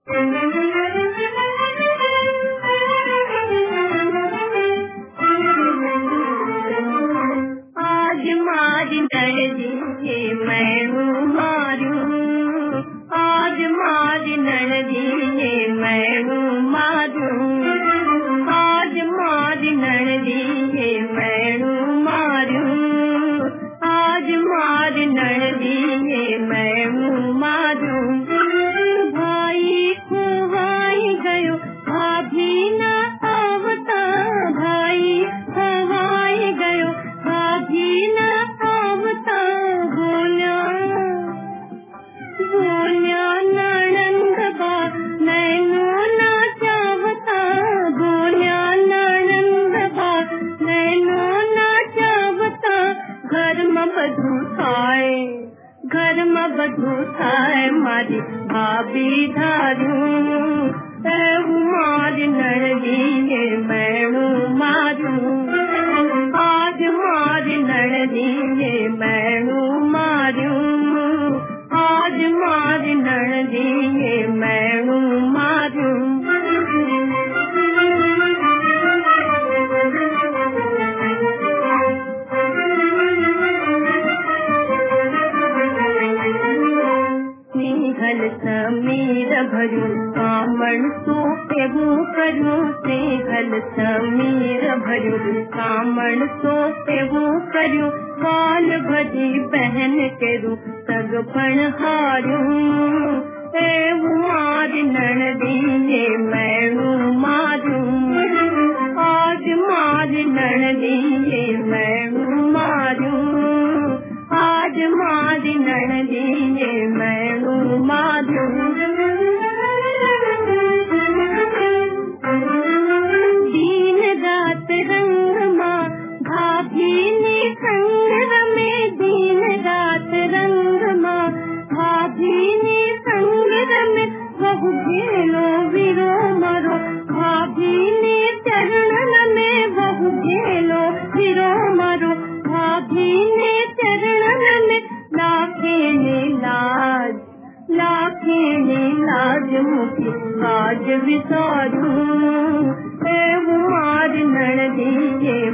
आज मारी नड़दी मैं मारूं, आज मारी नड़दी मैं मारूं, आज मारी नड़दी मैं मारूं, आज मारी नड़दी मैं मारूं। भाई खोवाई गयो भाभी ना आवता, भाई खोवाई गयो भाभी ना आवता, बोल्या बोल्या नणंद बा नैनो ना चावता, बोल्या नणंद बा नैनो ना चावता। घर में बधू थाए, घर में बधू थाए मारी भाभी धारूं, मारी नड़दी मैं मारूं, आज मारी नड़दी मैं मारूं, आज मारी नड़दी मैं मारूं। स्नेहल समीर भरू कामण तो पेबू करूं, स्नेहल समीर भरू कामण तो पेबू करूं, काल भजी बहन केरू सगपण हारूं, मारी नड़दी मैं मारूं, आज मारी नड़दी मैं मारूं, आज मारी नड़दी मैं मारूं। दिन रात रंग माँ भाभी ने संग रमे, दिन रात रंग माँ भाभी ने संग रमे, बहु घेलो विरो मरो भाभी ने चरण में, बहु घेलो विरो मरो भाभी ने चरण में। लाखे ने लाज, लाखे ने लाज मुखी काज विसारूं, मारी नड़दी